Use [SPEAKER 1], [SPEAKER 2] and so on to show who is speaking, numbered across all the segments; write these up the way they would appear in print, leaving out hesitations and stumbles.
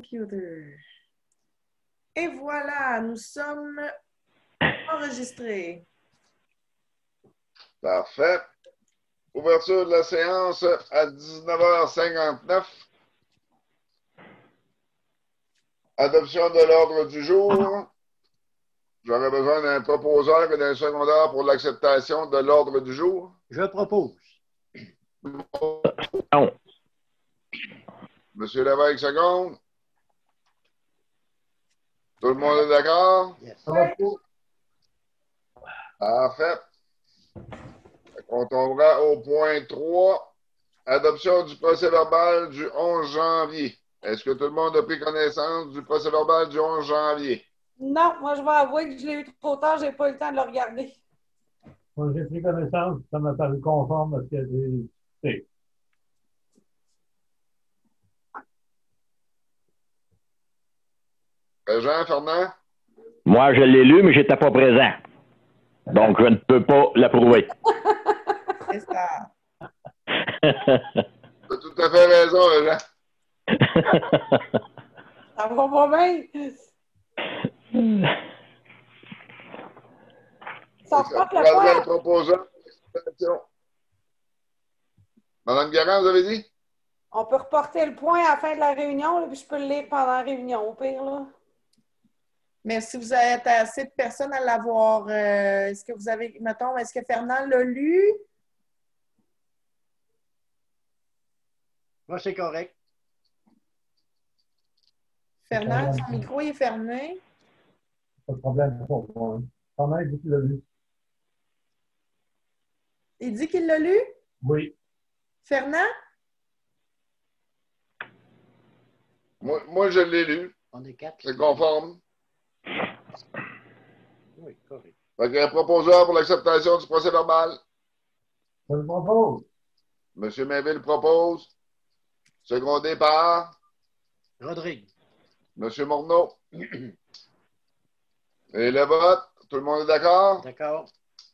[SPEAKER 1] computer. Et voilà, nous sommes enregistrés.
[SPEAKER 2] Parfait. Ouverture de la séance à 19h59. Adoption de l'ordre du jour. J'aurais besoin d'un proposeur et d'un secondaire pour l'acceptation de l'ordre du jour.
[SPEAKER 3] Je propose.
[SPEAKER 4] Non.
[SPEAKER 2] Monsieur Lévesque, seconde. Tout le monde est d'accord?
[SPEAKER 3] Yes.
[SPEAKER 2] Parfait. On tombera au point 3. Adoption du procès-verbal du 11 janvier. Est-ce que tout le monde a pris connaissance du procès-verbal du 11 janvier?
[SPEAKER 1] Non, moi, je vais avouer que je l'ai eu trop tard, je n'ai pas eu le temps de le regarder.
[SPEAKER 5] Moi, j'ai pris connaissance, ça m'a paru conforme à ce qu'il a dit.
[SPEAKER 2] Jean, Fernand?
[SPEAKER 4] Moi, je l'ai lu, mais je n'étais pas présent. Donc, je ne peux pas l'approuver.
[SPEAKER 1] C'est ça.
[SPEAKER 2] Tu as tout à fait raison, Jean.
[SPEAKER 1] Ça va pas bien. Ça reporte le point.
[SPEAKER 2] Proposeur. Madame Garand, vous avez dit?
[SPEAKER 1] On peut reporter le point à la fin de la réunion, là, puis je peux le lire pendant la réunion, au pire. Là. Mais si vous êtes assez de personnes à l'avoir, est-ce que vous avez, mettons, est-ce que Fernand l'a lu?
[SPEAKER 3] Moi, c'est correct.
[SPEAKER 1] Fernand, son micro est fermé.
[SPEAKER 5] Pas de problème pour moi. Fernand, il dit qu'il l'a lu.
[SPEAKER 1] Il dit qu'il l'a lu?
[SPEAKER 5] Oui.
[SPEAKER 1] Fernand?
[SPEAKER 2] Moi, je l'ai lu.
[SPEAKER 3] On est 4.
[SPEAKER 2] C'est conforme.
[SPEAKER 3] Oui, correct.
[SPEAKER 2] Fait qu'il y a un proposeur pour l'acceptation du procès-verbal.
[SPEAKER 5] Je le propose.
[SPEAKER 2] M. Mainville propose. Secondé par
[SPEAKER 3] Rodrigue.
[SPEAKER 2] M. Morneau. Et le vote, tout le monde est d'accord?
[SPEAKER 3] D'accord.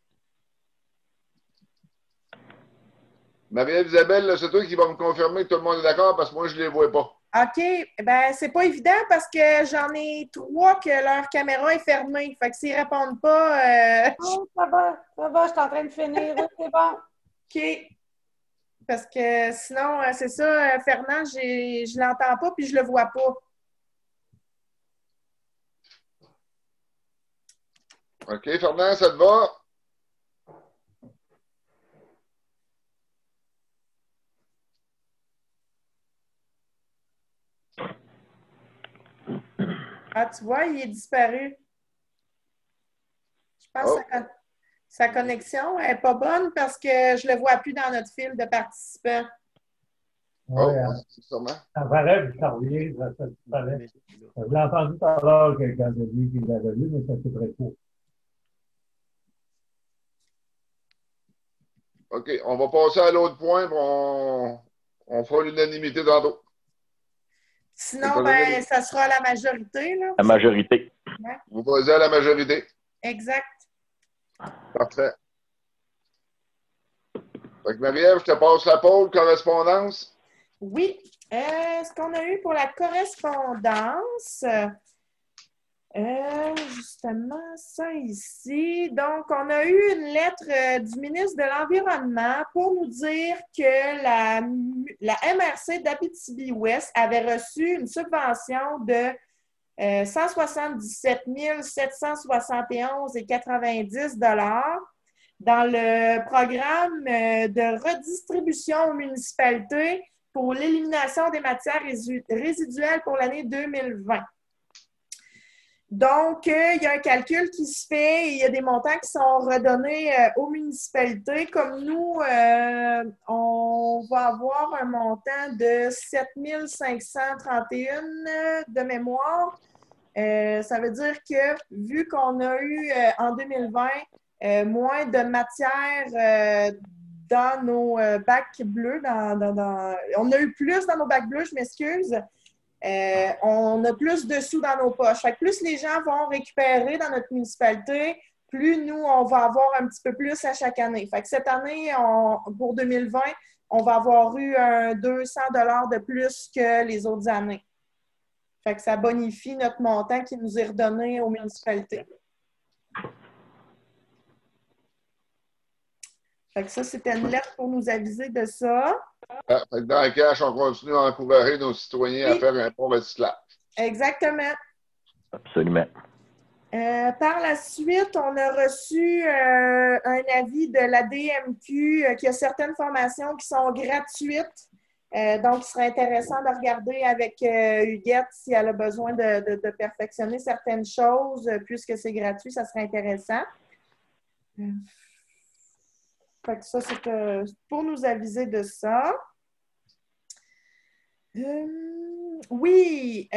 [SPEAKER 2] Marie-Isabelle, c'est toi qui vas me confirmer que tout le monde est d'accord parce que moi, je ne les vois pas.
[SPEAKER 1] OK. Ben, c'est pas évident parce que j'en ai 3 que leur caméra est fermée. Fait que s'ils répondent pas. Oh, ça va, je suis en train de finir. C'est bon. OK. Parce que sinon, c'est ça, Fernand, je l'entends pas puis je le vois pas.
[SPEAKER 2] OK, Fernand, ça te va?
[SPEAKER 1] Ah, tu vois, il est disparu. Je pense que sa connexion n'est pas bonne parce que je ne le vois plus dans notre fil de participants.
[SPEAKER 5] Oui,
[SPEAKER 2] sûrement.
[SPEAKER 5] ça paraît, puis ça revient, ça disparaît. Je l'ai entendu tout à l'heure quand il a dit qu'il l'avait lu, mais ça c'est très court.
[SPEAKER 2] OK, on va passer à l'autre point, puis on fera l'unanimité tantôt.
[SPEAKER 1] Sinon, ben, ça sera la majorité. Là.
[SPEAKER 4] La majorité.
[SPEAKER 1] Ouais.
[SPEAKER 2] Vous posez à la majorité.
[SPEAKER 1] Exact.
[SPEAKER 2] Parfait. Fait que Marie-Ève, je te passe la pôle, correspondance.
[SPEAKER 1] Oui. Ce qu'on a eu pour la correspondance, justement, ça ici. Donc, on a eu une lettre du ministre de l'Environnement pour nous dire que la MRC d'Abitibi-Ouest avait reçu une subvention de 177 771,90 $ dans le programme de redistribution aux municipalités pour l'élimination des matières résiduelles pour l'année 2020. Donc, il y a un calcul qui se fait et il y a des montants qui sont redonnés aux municipalités. Comme nous, on va avoir un montant de 7 531 de mémoire. Ça veut dire que, vu qu'on a eu en 2020 moins de matière dans nos bacs bleus, on a eu plus dans nos bacs bleus, je m'excuse. On a plus de sous dans nos poches. Fait que plus les gens vont récupérer dans notre municipalité, plus nous, on va avoir un petit peu plus à chaque année. Fait que cette année, pour 2020, on va avoir eu un 200 $ de plus que les autres années. Fait que ça bonifie notre montant qui nous est redonné aux municipalités. Fait que ça, c'était une lettre pour nous aviser de ça.
[SPEAKER 2] Fait que dans le cash, on continue à encourager nos citoyens à faire un bon recyclage.
[SPEAKER 1] Exactement.
[SPEAKER 4] Absolument.
[SPEAKER 1] Par la suite, on a reçu un avis de la DMQ qu'il y a certaines formations qui sont gratuites. Donc, il serait intéressant de regarder avec Huguette si elle a besoin de perfectionner certaines choses. Puisque c'est gratuit, ça serait intéressant. Fait que ça, c'est pour nous aviser de ça. Oui,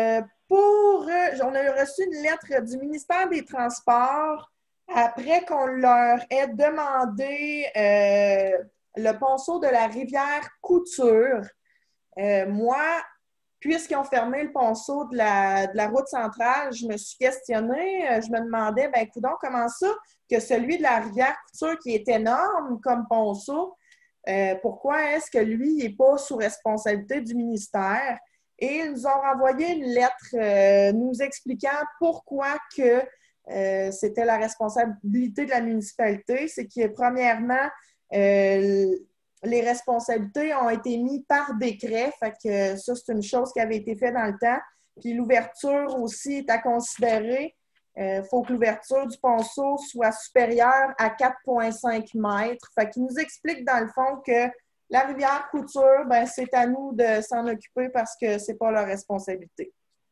[SPEAKER 1] on a reçu une lettre du ministère des Transports après qu'on leur ait demandé le ponceau de la rivière Couture. Moi, puisqu'ils ont fermé le ponceau de la route centrale, je me suis questionnée, je me demandais, ben coudonc, comment ça que celui de la rivière Couture, qui est énorme comme ponceau, pourquoi est-ce que lui n'est pas sous responsabilité du ministère? Et ils nous ont renvoyé une lettre nous expliquant pourquoi que c'était la responsabilité de la municipalité. C'est que, premièrement, les responsabilités ont été mises par décret. Fait que ça, c'est une chose qui avait été faite dans le temps. Puis l'ouverture aussi est à considérer. Il faut que l'ouverture du ponceau soit supérieure à 4,5 mètres. Fait qu'il nous explique dans le fond que la rivière Couture, ben, c'est à nous de s'en occuper parce que c'est pas leur responsabilité.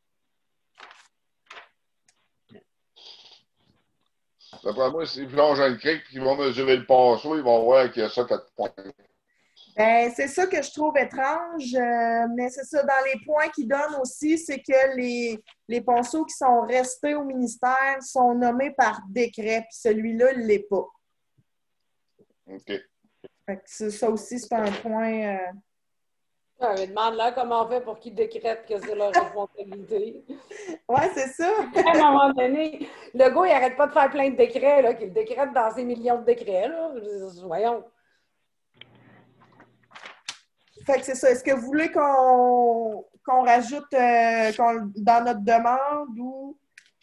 [SPEAKER 2] D'après moi, s'ils plongent dans le creek et qu'ils vont mesurer le ponceau, ils vont voir qu'il y a ça 4 points.
[SPEAKER 1] Ben, c'est ça que je trouve étrange, mais c'est ça, dans les points qu'ils donnent aussi, c'est que les ponceaux qui sont restés au ministère sont nommés par décret, puis celui-là, il ne l'est pas.
[SPEAKER 2] OK.
[SPEAKER 1] Fait que ça aussi, c'est un point...
[SPEAKER 6] Ouais, mais demande-leur comment on fait pour qu'ils décrètent que c'est leur responsabilité.
[SPEAKER 1] Oui, c'est ça.
[SPEAKER 6] À un moment donné, le gars, il n'arrête pas de faire plein de décrets, là, qu'il décrète dans ses millions de décrets. Là. Voyons.
[SPEAKER 1] Fait que c'est ça. Est-ce que vous voulez qu'on rajoute dans notre demande ou...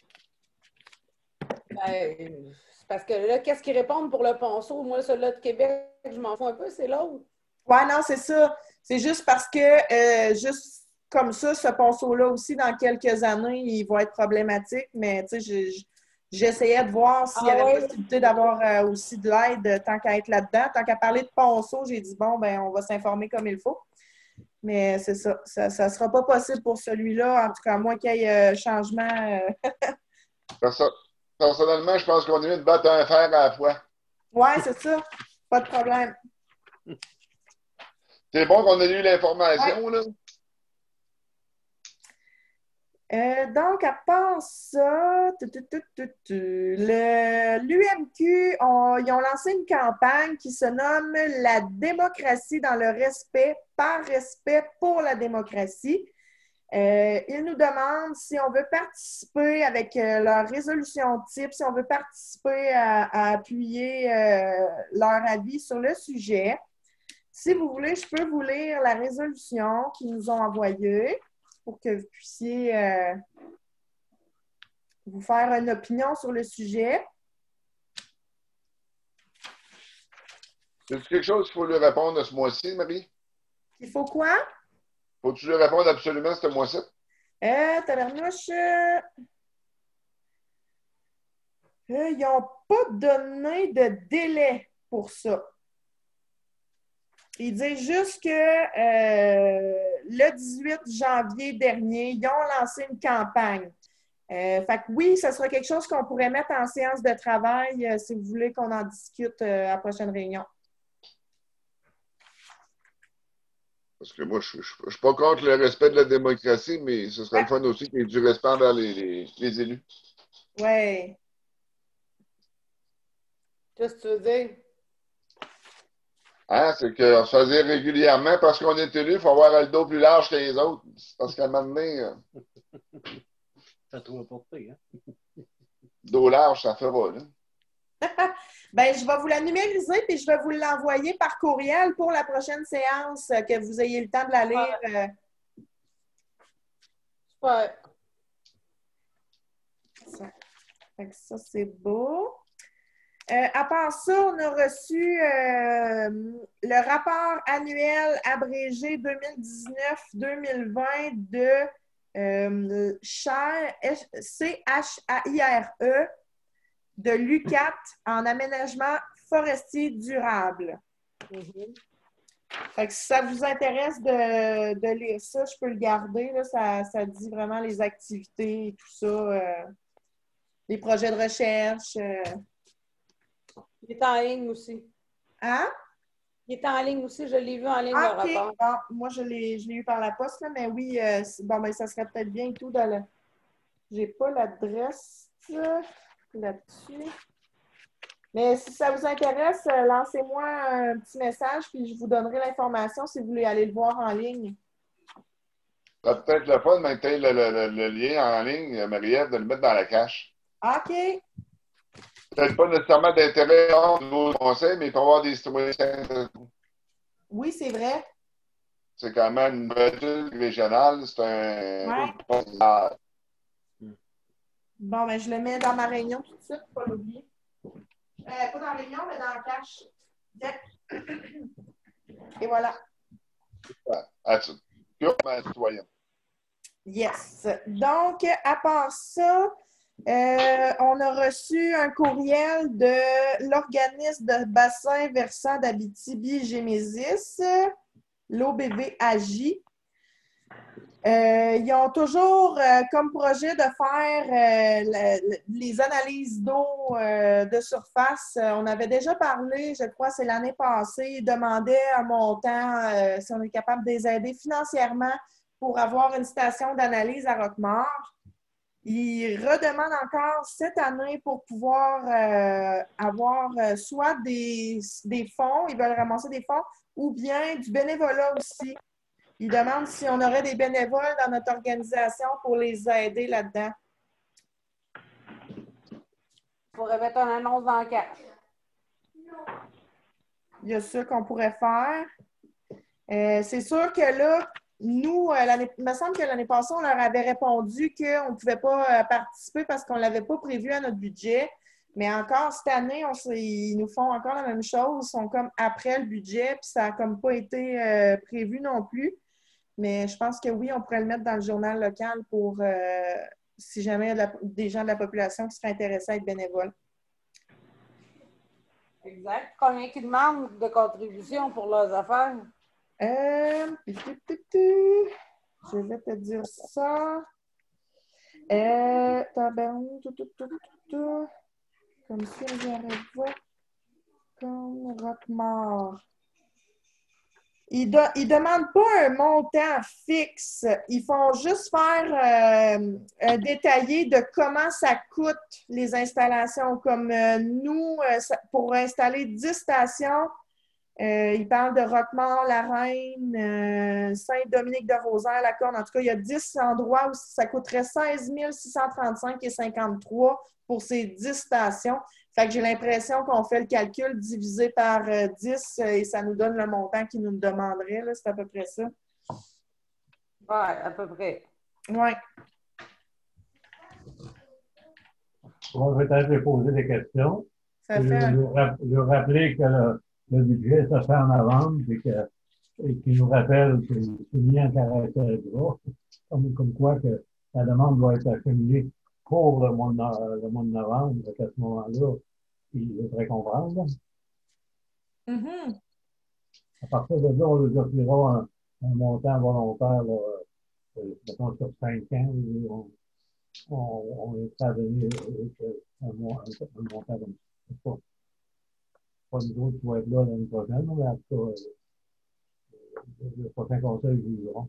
[SPEAKER 6] Ben, c'est parce que là, qu'est-ce qu'ils répondent pour le ponceau? Moi, celui-là de Québec, je m'en fous un peu, c'est l'autre.
[SPEAKER 1] Oui, non, c'est ça. C'est juste parce que, juste comme ça, ce ponceau-là aussi, dans quelques années, il va être problématique. Mais, tu sais, j'essayais de voir s'il y avait possibilité d'avoir aussi de l'aide tant qu'à être là-dedans. Tant qu'à parler de ponceau, j'ai dit, bon, ben on va s'informer comme il faut. Mais c'est ça. Ça ne sera pas possible pour celui-là, en tout cas, à moins qu'il y ait changement.
[SPEAKER 2] Personnellement, je pense qu'on est mieux de battre un fer à la fois.
[SPEAKER 1] Oui, c'est ça. Pas de problème.
[SPEAKER 2] C'est bon qu'on ait eu l'information, là.
[SPEAKER 1] Donc, à part ça, l'UMQ, ils ont lancé une campagne qui se nomme « La démocratie dans le respect, par respect pour la démocratie ». Ils nous demandent si on veut participer avec leur résolution type, si on veut participer à appuyer leur avis sur le sujet. Si vous voulez, je peux vous lire la résolution qu'ils nous ont envoyée pour que vous puissiez vous faire une opinion sur le sujet.
[SPEAKER 2] C'est quelque chose qu'il faut lui répondre ce mois-ci, Marie?
[SPEAKER 1] Il faut quoi?
[SPEAKER 2] Faut-tu lui répondre absolument ce mois-ci?
[SPEAKER 1] Tabernouche, ils n'ont pas donné de délai pour ça. Ils disent juste que le 18 janvier dernier, ils ont lancé une campagne. Fait que oui, ce sera quelque chose qu'on pourrait mettre en séance de travail si vous voulez qu'on en discute à la prochaine réunion.
[SPEAKER 2] Parce que moi, je ne suis pas contre le respect de la démocratie, mais ce serait le fun aussi qu'il y ait du respect envers les élus.
[SPEAKER 1] Oui.
[SPEAKER 6] Qu'est-ce que tu veux dire?
[SPEAKER 2] Hein, c'est qu'on se faisait régulièrement parce qu'on est élu, il faut avoir le dos plus large que les autres. Parce qu'à un moment donné,
[SPEAKER 3] Ça trouve porté, hein?
[SPEAKER 2] dos large, ça fera, là.
[SPEAKER 1] Ben, je vais vous la numériser puis je vais vous l'envoyer par courriel pour la prochaine séance, que vous ayez le temps de la lire.
[SPEAKER 6] Je suis Ouais.
[SPEAKER 1] Fait que ça, c'est beau. À part ça, on a reçu le rapport annuel abrégé 2019-2020 de CHAIRE de l'UQAT en aménagement forestier durable. Fait que si ça vous intéresse de lire ça, je peux le garder. Là, ça dit vraiment les activités et tout ça, les projets de recherche.
[SPEAKER 6] Il est en ligne aussi.
[SPEAKER 1] Hein?
[SPEAKER 6] Il est en ligne aussi, je l'ai vu en ligne, le
[SPEAKER 1] Ah, OK.
[SPEAKER 6] rapport.
[SPEAKER 1] Bon, moi, je l'ai eu par la poste, là, mais oui, bon, ben, ça serait peut-être bien et tout dans le. J'ai pas l'adresse là-dessus. Mais si ça vous intéresse, lancez-moi un petit message, puis je vous donnerai l'information si vous voulez aller le voir en ligne.
[SPEAKER 2] Ça peut être le fun, mais tu le lien en ligne, Marie-Ève, de le mettre dans la cache.
[SPEAKER 1] OK.
[SPEAKER 2] Peut-être pas nécessairement d'intérêt au niveau du conseil, mais il peut y avoir des citoyens.
[SPEAKER 1] Oui, c'est vrai.
[SPEAKER 2] C'est quand même une étude régionale, c'est un
[SPEAKER 1] Ouais.
[SPEAKER 2] provisoire.
[SPEAKER 1] Bon, ben, je le mets dans ma réunion tout de suite, pas l'oublier. Pas dans la réunion, mais dans la cache. Et voilà.
[SPEAKER 2] Purement citoyen.
[SPEAKER 1] Yes. Donc, à part ça, on a reçu un courriel de l'organisme de bassin versant d'Abitibi-Gémésis, l'OBVAJ. Ils ont toujours comme projet de faire les analyses d'eau de surface. On avait déjà parlé, je crois, c'est l'année passée, ils demandaient un montant, si on est capable de les aider financièrement pour avoir une station d'analyse à Roquemort. Ils redemandent encore cette année pour pouvoir avoir soit des fonds, ils veulent ramasser des fonds, ou bien du bénévolat aussi. Ils demandent si on aurait des bénévoles dans notre organisation pour les aider là-dedans.
[SPEAKER 6] Il faudrait mettre une annonce dans le cache.
[SPEAKER 1] Il y a ça qu'on pourrait faire. C'est sûr que là, nous, il me semble que l'année passée, on leur avait répondu qu'on ne pouvait pas participer parce qu'on ne l'avait pas prévu à notre budget. Mais encore cette année, ils nous font encore la même chose. Ils sont comme après le budget, puis ça n'a comme pas été prévu non plus. Mais je pense que oui, on pourrait le mettre dans le journal local pour si jamais il y a des gens de la population qui seraient intéressés à être bénévoles.
[SPEAKER 6] Exact. Combien qu'ils demandent de contribution pour leurs affaires?
[SPEAKER 1] Je vais te dire ça. Comme ça, j'arrive comme Roquemort. Ils ne demandent pas un montant fixe. Ils font juste faire un détaillé de comment ça coûte les installations. Comme nous, pour installer 10 stations, ils parlent de Roquemort, La Reine, Saint-Dominique-de-Rosaire, La Corne. En tout cas, il y a 10 endroits où ça coûterait 16 635,53 pour ces 10 stations. Fait que j'ai l'impression qu'on fait le calcul divisé par 10 et ça nous donne le montant qu'ils nous demanderait. C'est à peu près ça.
[SPEAKER 6] Oui, à peu près.
[SPEAKER 1] Oui.
[SPEAKER 5] On va peut-être poser des questions.
[SPEAKER 1] Ça fait
[SPEAKER 5] Je rappeler que le budget, ça fait en avance et qu'il nous rappelle que c'est mis en caractère gras, comme quoi que la demande doit être accumulée pour le mois de novembre, donc à ce moment-là, il devrait comprendre.
[SPEAKER 1] Mm-hmm.
[SPEAKER 5] À partir de là, on lui offrira un montant volontaire, mettons sur 5 ans, on est prêt à donner un montant comme ça. Pas nous autres qui vont être là l'année prochaine, mais en tout cas, le prochain conseil jugeront.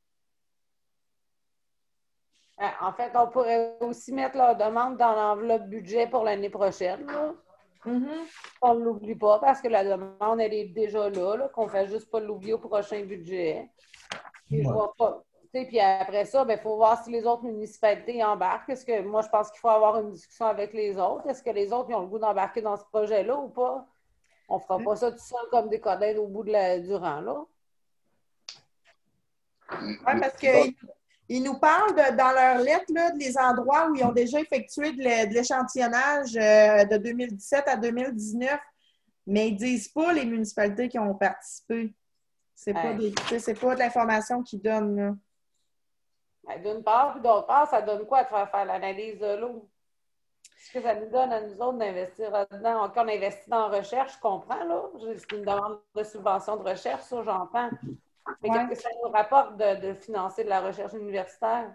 [SPEAKER 6] En fait, on pourrait aussi mettre leur demande dans l'enveloppe budget pour l'année prochaine.
[SPEAKER 1] Mm-hmm.
[SPEAKER 6] On ne l'oublie pas parce que la demande, elle est déjà là qu'on ne fait juste pas l'oublier au prochain budget. Puis, je vois pas. Puis après ça, il faut voir si les autres municipalités embarquent. Est-ce que moi, je pense qu'il faut avoir une discussion avec les autres. Est-ce que les autres ils ont le goût d'embarquer dans ce projet-là ou pas? On ne fera pas ça tout seul comme des codins au bout du rang, là.
[SPEAKER 1] Oui, parce qu'ils Ils nous parlent dans leur lettre là, des endroits où ils ont déjà effectué de l'échantillonnage de 2017 à 2019, mais ils ne disent pas les municipalités qui ont participé. C'est pas de l'information qu'ils donnent. Là.
[SPEAKER 6] Ben, d'une part, puis d'autre part, ça donne quoi de faire l'analyse de l'eau? Ce que ça nous donne à nous autres d'investir là-dedans. Quand on investit dans la recherche, je comprends, là. C'est une demande de subvention de recherche, ça, j'entends. Mais qu'est-ce que ça nous rapporte de financer de la recherche universitaire?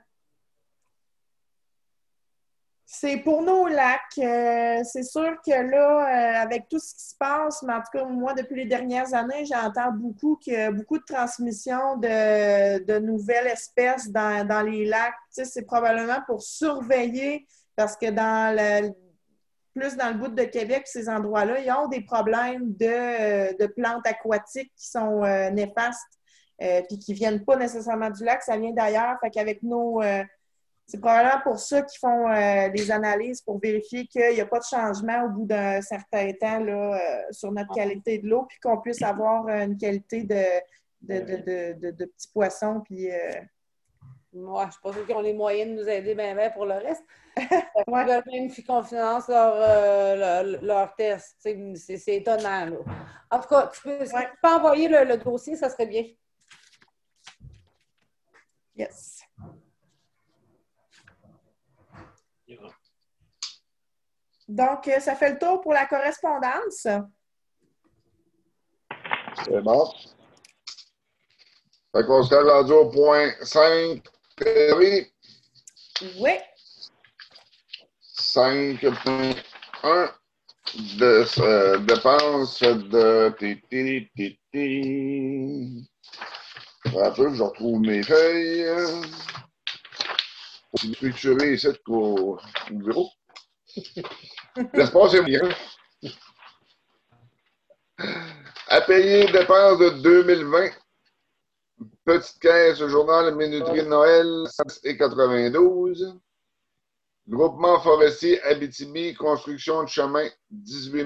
[SPEAKER 1] C'est pour nos lacs. C'est sûr que là, avec tout ce qui se passe, mais en tout cas, moi, depuis les dernières années, j'entends beaucoup de transmission de nouvelles espèces dans les lacs. Tu sais, c'est probablement pour surveiller, parce que plus dans le bout de Québec, ces endroits-là, ils ont des problèmes de plantes aquatiques qui sont néfastes, puis qui ne viennent pas nécessairement du lac, ça vient d'ailleurs. Fait qu'avec c'est probablement pour ça qu'ils font des analyses pour vérifier qu'il n'y a pas de changement au bout d'un certain temps là, sur notre qualité de l'eau, puis qu'on puisse avoir une qualité de petits poissons. Puis,
[SPEAKER 6] Moi, je ne suis pas sûre qu'ils ont les moyens de nous aider bien pour le reste.
[SPEAKER 1] Ouais.
[SPEAKER 6] Ils veulent même qu'on finance leur test. C'est étonnant. Là. En tout cas, tu peux envoyer le dossier, ça serait bien.
[SPEAKER 1] Yes. Donc, ça fait le tour pour la correspondance.
[SPEAKER 2] C'est bon. Fait qu'on serait rendu au point 5. Oui.
[SPEAKER 1] Oui.
[SPEAKER 2] 5.1 de dépenses de... Un peu, je retrouve mes feuilles. Pour structurer ici au bureau. L'espace est bien. À payer dépenses de 2020. Petite caisse, journal, minuterie de Noël, 6,92. Groupement forestier Abitibi, construction de chemin, 18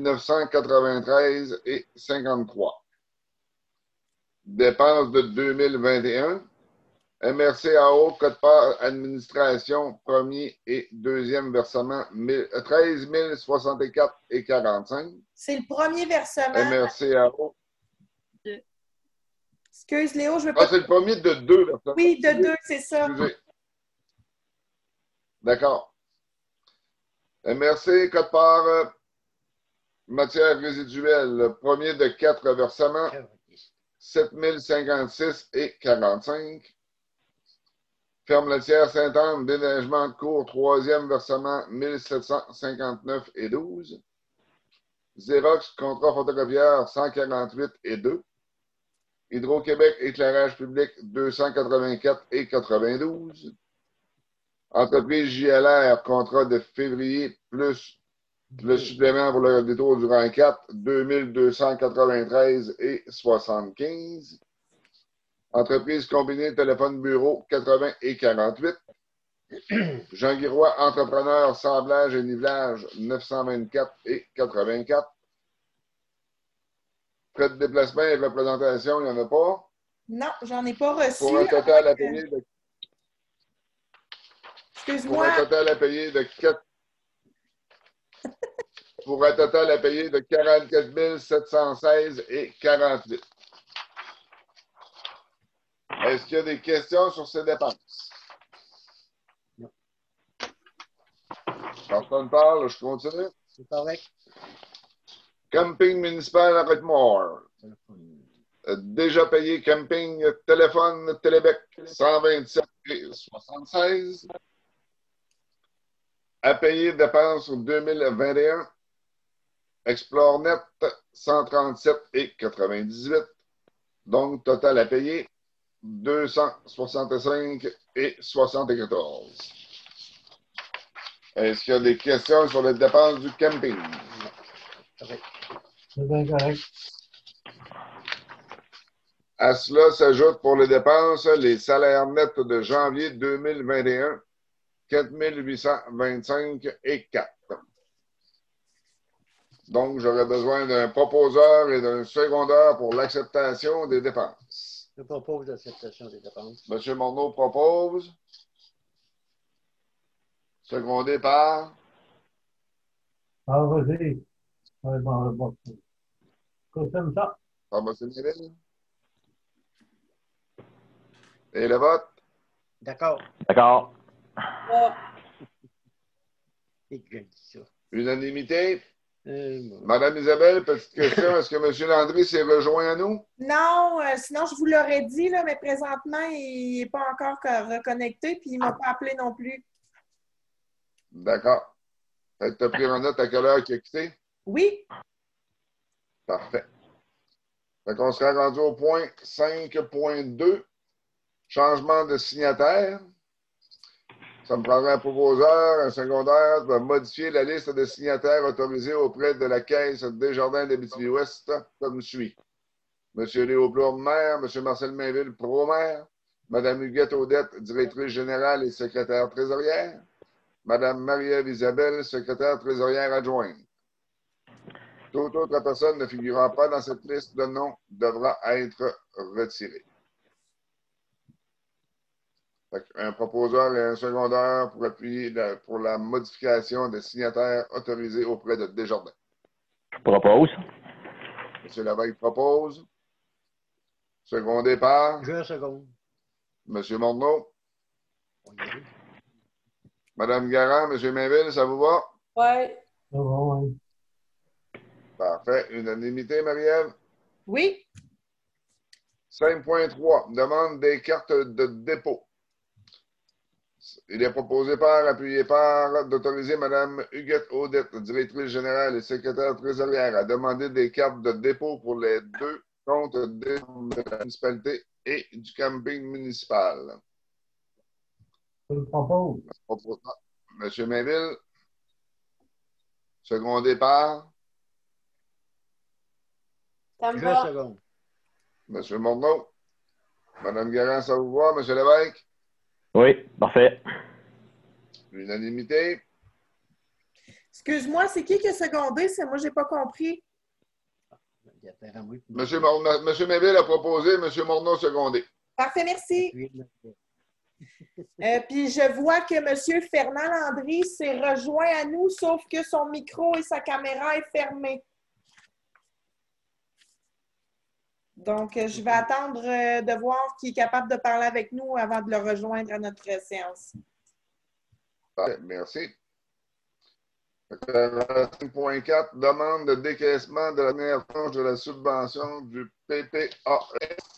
[SPEAKER 2] 993,53. Dépenses de 2021. MRCAO, code-part administration, premier et deuxième versement, 13 064,45.
[SPEAKER 1] C'est le premier versement.
[SPEAKER 2] MRCAO.
[SPEAKER 1] Excuse, Léo, je veux pas...
[SPEAKER 2] Ah, c'est le premier de 2 versements.
[SPEAKER 1] Oui, de 2, c'est ça.
[SPEAKER 2] Excusez. D'accord. MRC, code-part matière résiduelle, premier de 4 versements, 7 056,45. Ferme laitière Sainte-Anne, déneigement de cours, troisième versement, 1759,12. Xerox, contrat photocopieur, 148,2. Hydro-Québec, éclairage public, 284,92. Entreprise JLR, contrat de février, plus le supplément pour le détour du rang 4, 2293,75. Entreprise combinée téléphone bureau 80 et 48. Jean Guiroy, entrepreneur semblage et nivelage 924 et 84. Frais de déplacement et représentation, il n'y en a pas.
[SPEAKER 1] Non, j'en ai pas reçu.
[SPEAKER 2] Pour un total à payer de...
[SPEAKER 1] Excuse-moi.
[SPEAKER 2] Pour un total à payer de 4... Pour un total à payer de 44 716 et 48. Est-ce qu'il y a des questions sur ces dépenses?
[SPEAKER 3] Non.
[SPEAKER 2] Personne parle, je continue.
[SPEAKER 3] C'est correct.
[SPEAKER 2] Camping municipal à Roquemort. Déjà payé camping téléphone Télébec 127,76. À payer dépenses pour 2021. ExploreNet 137,98. Donc, total à payer 265,74. Est-ce qu'il y a des questions sur les dépenses du camping?
[SPEAKER 5] C'est bien correct.
[SPEAKER 2] À cela s'ajoutent pour les dépenses les salaires nets de janvier 2021, 4 825,04. Donc, j'aurais besoin d'un proposeur et d'un secondeur pour l'acceptation des dépenses.
[SPEAKER 3] Je propose l'acceptation des dépenses.
[SPEAKER 2] M. Morneau propose. Secondé par
[SPEAKER 5] Ah, vas-y. Ouais, bon. Comme ça.
[SPEAKER 2] M. Neville. Et le vote?
[SPEAKER 3] D'accord.
[SPEAKER 4] D'accord.
[SPEAKER 6] Ah,
[SPEAKER 3] Et que je dis ça.
[SPEAKER 2] Unanimité.
[SPEAKER 3] Bon.
[SPEAKER 2] Madame Isabelle, petite question. Est-ce que M. Landry s'est rejoint à nous?
[SPEAKER 1] Non, sinon je vous l'aurais dit, là, mais présentement, il n'est pas encore reconnecté, puis il ne m'a pas appelé non plus.
[SPEAKER 2] D'accord. Fait que tu as pris en note à quelle heure il a quitté?
[SPEAKER 1] Oui,
[SPEAKER 2] Parfait. Fait qu'on sera rendu au point 5.2. Changement de signataire. Ça me prendra un proposeur, un secondaire, de modifier la liste de signataires autorisés auprès de la Caisse Desjardins d'Abitibi-Ouest comme suit. M. Léo Blum, maire, M. Marcel Mainville, pro-maire, Mme Huguette Audette, directrice générale et secrétaire trésorière, Mme Marie-Ève Isabelle, secrétaire trésorière adjointe. Toute autre personne ne figurant pas dans cette liste de noms devra être retirée. Un proposeur et un secondaire pour appuyer pour la modification des signataires autorisés auprès de Desjardins.
[SPEAKER 4] Je propose.
[SPEAKER 2] M. Lavelle propose. Secondé par
[SPEAKER 3] Je seconde.
[SPEAKER 2] M. Morneau.
[SPEAKER 3] On y est.
[SPEAKER 2] Mme Garand, M. Mainville, ça vous va?
[SPEAKER 6] ouais.
[SPEAKER 5] Ça va, ouais.
[SPEAKER 2] Parfait. Unanimité, Marie-Ève?
[SPEAKER 1] oui.
[SPEAKER 2] 5.3. Demande des cartes de dépôt. Il est proposé par, appuyé par, d'autoriser Mme Huguette Audette, directrice générale et secrétaire trésorière, à demander des cartes de dépôt pour les 2 comptes de la municipalité et du camping municipal.
[SPEAKER 5] Je le propose.
[SPEAKER 2] M. Mainville, secondé par
[SPEAKER 6] Ça me
[SPEAKER 3] Je
[SPEAKER 6] va.
[SPEAKER 3] seconde.
[SPEAKER 2] M. Morneau. Mme Guérin, ça vous va? M. Lévesque?
[SPEAKER 4] Oui, parfait.
[SPEAKER 2] L'unanimité.
[SPEAKER 1] Excuse-moi, c'est qui a secondé? C'est moi, j'ai pas compris.
[SPEAKER 3] Il y a affaire à moi.
[SPEAKER 2] M. Mainville a proposé, M. Morneau secondé.
[SPEAKER 1] Parfait, merci. Puis je vois que M. Fernand Landry s'est rejoint à nous, sauf que son micro et sa caméra est fermée. Donc, je vais attendre de voir qui est capable de parler avec nous avant de le rejoindre à notre séance.
[SPEAKER 2] Parfait, merci. 5.4, demande de décaissement de la dernière tranche de la subvention du PPAS.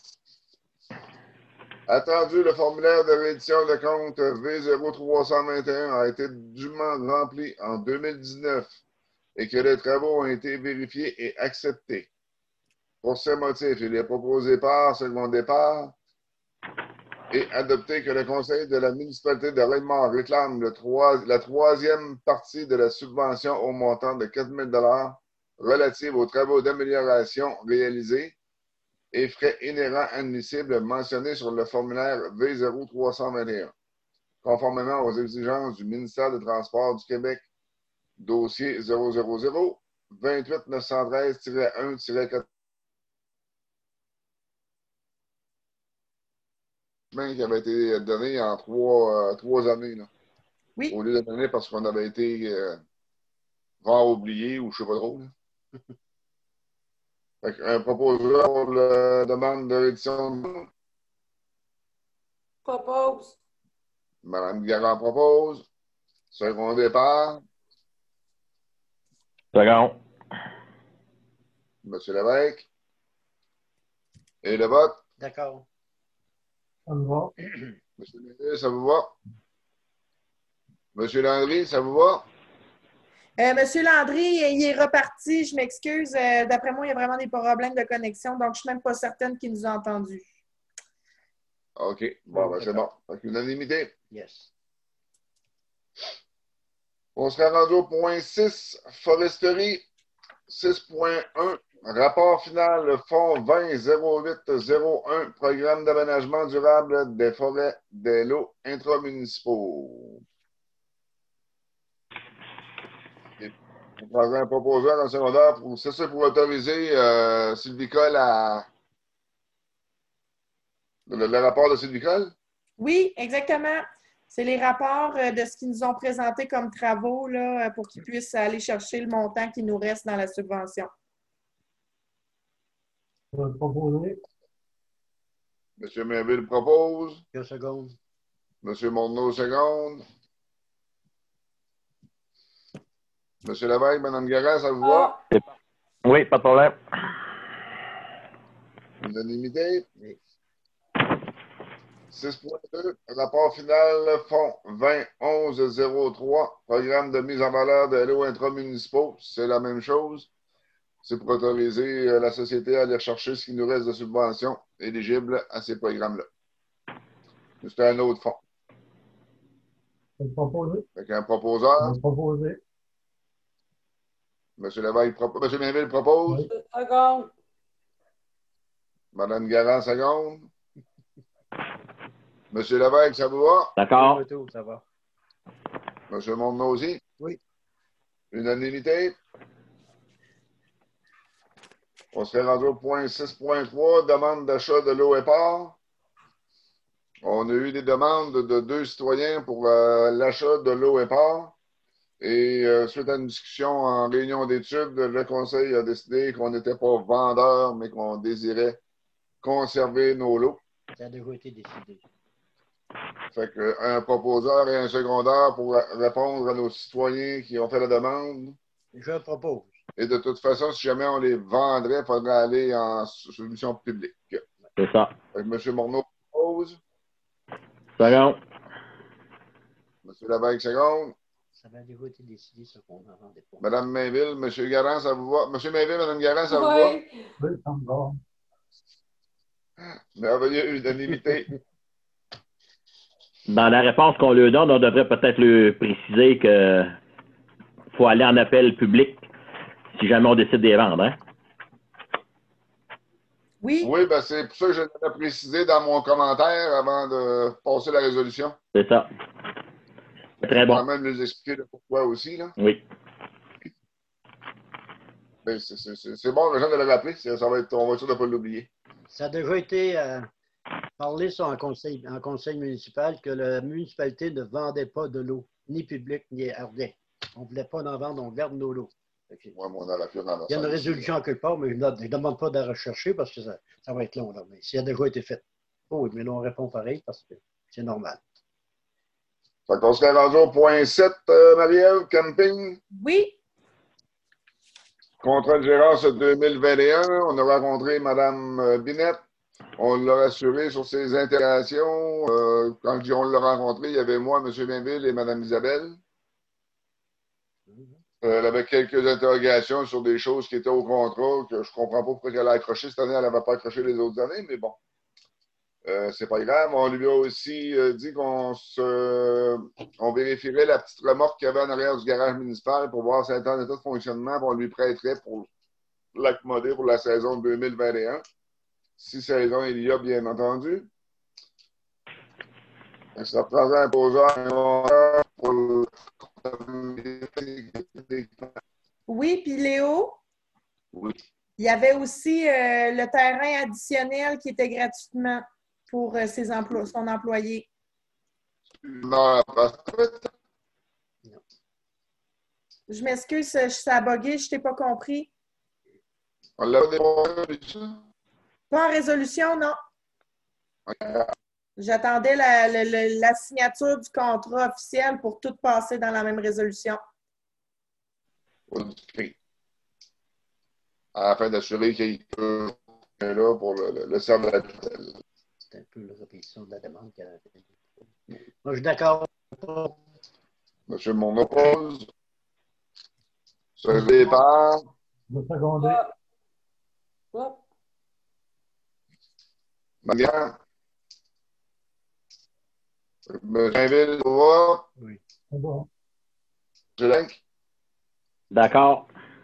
[SPEAKER 2] Attendu, le formulaire de réédition de compte V0321 a été dûment rempli en 2019 et que les travaux ont été vérifiés et acceptés. Pour ce motif, il est proposé par secondé par et adopté que le Conseil de la municipalité de Raymond réclame la troisième partie de la subvention au montant de 4 000 $ relative aux travaux d'amélioration réalisés et frais inhérents admissibles mentionnés sur le formulaire V0321, conformément aux exigences du ministère des Transports du Québec, dossier 000 28 913-1-4 qui avait été donné en trois années. Là.
[SPEAKER 1] Oui.
[SPEAKER 2] Au lieu de donner parce qu'on avait été vraiment oublié ou je ne sais pas trop. Un proposeur pour la demande de réédition.
[SPEAKER 6] Propose.
[SPEAKER 2] Mme Garand propose. Secondé par
[SPEAKER 4] Second.
[SPEAKER 2] M. Lévesque. Et le vote?
[SPEAKER 3] D'accord.
[SPEAKER 5] Ça me va.
[SPEAKER 2] M. Ménil, ça vous va? M. Landry, ça vous va?
[SPEAKER 1] Monsieur Landry, il est reparti. Je m'excuse. D'après moi, il y a vraiment des problèmes de connexion, donc je ne suis même pas certaine qu'il nous a entendus.
[SPEAKER 2] OK. Bon, ben, c'est bon. Fait unanimité.
[SPEAKER 3] Yes.
[SPEAKER 2] On sera rendu au point 6, foresterie. 6.1, rapport final, fonds 20-08-01, programme d'aménagement durable des forêts des lots intramunicipaux. On prendra un proposeur en secondaire pour autoriser Sylvie Coll à Le rapport de Sylvicole?
[SPEAKER 1] Oui, exactement. C'est les rapports de ce qu'ils nous ont présenté comme travaux là, pour qu'ils puissent aller chercher le montant qui nous reste dans la subvention.
[SPEAKER 5] Je vais proposer.
[SPEAKER 2] M. Mainville propose.
[SPEAKER 3] 2 secondes.
[SPEAKER 2] M. Mondeau, seconde. M. Lévesque, Mme Guérin, ça vous va?
[SPEAKER 4] Oui, pas de problème.
[SPEAKER 2] Unanimité.
[SPEAKER 3] Oui.
[SPEAKER 2] 6.2, rapport final, fonds 2011-03, programme de mise en valeur de l'eau intramunicipaux. C'est la même chose. C'est pour autoriser la société à aller rechercher ce qui nous reste de subventions éligibles à ces programmes-là. C'est un autre fonds.
[SPEAKER 5] Je vais proposer.
[SPEAKER 2] Avec un proposeur,
[SPEAKER 5] Je vais proposer.
[SPEAKER 2] M. Lévesque, M. Mainville propose.
[SPEAKER 5] Oui.
[SPEAKER 6] Seconde.
[SPEAKER 2] Mme Garand, seconde. M. Lévesque, ça vous va?
[SPEAKER 4] D'accord.
[SPEAKER 3] Retour, ça va.
[SPEAKER 2] M. Mondeau,
[SPEAKER 3] Oui.
[SPEAKER 2] Unanimité. On serait rendu au point 6.3, demande d'achat de l'eau épars. On a eu des demandes de 2 citoyens pour l'achat de l'eau épars. Et suite à une discussion en réunion d'études, le conseil a décidé qu'on n'était pas vendeur, mais qu'on désirait conserver nos lots.
[SPEAKER 3] Ça a déjà été décidé.
[SPEAKER 2] Fait qu'un proposeur et un secondaire pour répondre à nos citoyens qui ont fait la demande.
[SPEAKER 3] Je propose.
[SPEAKER 2] Et de toute façon, si jamais on les vendrait, il faudrait aller en solution publique.
[SPEAKER 4] C'est ça.
[SPEAKER 2] Fait que M. Morneau propose.
[SPEAKER 4] Seconde.
[SPEAKER 2] M. Lévesque, seconde.
[SPEAKER 3] Ça a déjà été décidé, ce qu'on n'en vendait pas.
[SPEAKER 2] Mme Mainville, M. Garand, ça vous va? M. Mainville, Mme Garand, ça vous va?
[SPEAKER 6] Oui.
[SPEAKER 5] Oui, ça me va.
[SPEAKER 2] Merveilleux, unanimité.
[SPEAKER 4] Dans la réponse qu'on lui donne, on devrait peut-être lui préciser que faut aller en appel public si jamais on décide de les vendre. Hein?
[SPEAKER 1] Oui,
[SPEAKER 2] Oui, ben c'est pour ça que je l'ai précisé dans mon commentaire avant de passer la résolution.
[SPEAKER 4] C'est ça. C'est très
[SPEAKER 2] Je vais quand
[SPEAKER 4] bon.
[SPEAKER 2] même les expliquer le pourquoi aussi. Là.
[SPEAKER 4] Oui.
[SPEAKER 2] Ben, c'est bon, les gens de le rappeler. Ça va être, on va être sûr de ne pas l'oublier.
[SPEAKER 3] Ça a déjà été parlé ça en conseil municipal que la municipalité ne vendait pas de l'eau, ni publique, ni ardent. On ne voulait pas en vendre, on garde nos lots.
[SPEAKER 2] Moi, mon arrêt dans
[SPEAKER 3] Il y a une résolution en quelque part, mais je ne demande pas de la rechercher parce que ça va être long. Là. Mais ça a déjà été fait. Oh oui, mais là, on répond pareil parce que c'est normal.
[SPEAKER 2] Fait qu'on serait rendu au point 7, Marie-Ève, camping.
[SPEAKER 1] oui.
[SPEAKER 2] Contrat de gérance 2021. On a rencontré Mme Binette. On l'a rassuré sur ses interactions. Quand on l'a rencontré, il y avait moi, M. Mainville et Mme Isabelle. Elle avait quelques interrogations sur des choses qui étaient au contrat, que je ne comprends pas pourquoi elle a accroché cette année. Elle n'avait pas accroché les autres années, mais bon. C'est pas grave. On lui a aussi dit qu'on vérifierait la petite remorque qu'il y avait en arrière du garage municipal pour voir si elle était en état de fonctionnement. On lui prêterait pour l'accommoder pour la saison 2021. Si saison il y a, bien entendu. Ça prendrait un poseur pour
[SPEAKER 1] Oui, puis Léo,
[SPEAKER 2] Oui.
[SPEAKER 1] il y avait aussi le terrain additionnel qui était gratuitement pour son employé.
[SPEAKER 2] Non,
[SPEAKER 1] Je m'excuse, ça a bugué, je ne t'ai pas compris.
[SPEAKER 2] on l'a déposé, ça?
[SPEAKER 1] Pas en résolution, non.
[SPEAKER 2] OK.
[SPEAKER 1] J'attendais la signature du contrat officiel pour tout passer dans la même résolution.
[SPEAKER 2] Afin d'assurer qu'il est là pour le service de la tutelle.
[SPEAKER 3] C'est un peu la répétition de la demande qu'elle a fait. Moi, je suis d'accord.
[SPEAKER 2] Monsieur Monopose. Ce départ.
[SPEAKER 5] Je vais seconder.
[SPEAKER 6] Hop.
[SPEAKER 2] Manière. Mainville, Droit.
[SPEAKER 3] Oui.
[SPEAKER 5] C'est bon.
[SPEAKER 2] Gélinck.
[SPEAKER 4] D'accord.